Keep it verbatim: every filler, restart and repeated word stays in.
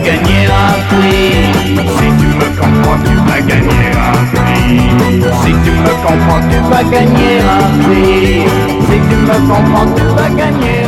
gagner un prix. Si tu me comprends, tu vas gagner un prix. Si tu me comprends, tu vas gagner un prix. Si tu me comprends, tu vas gagner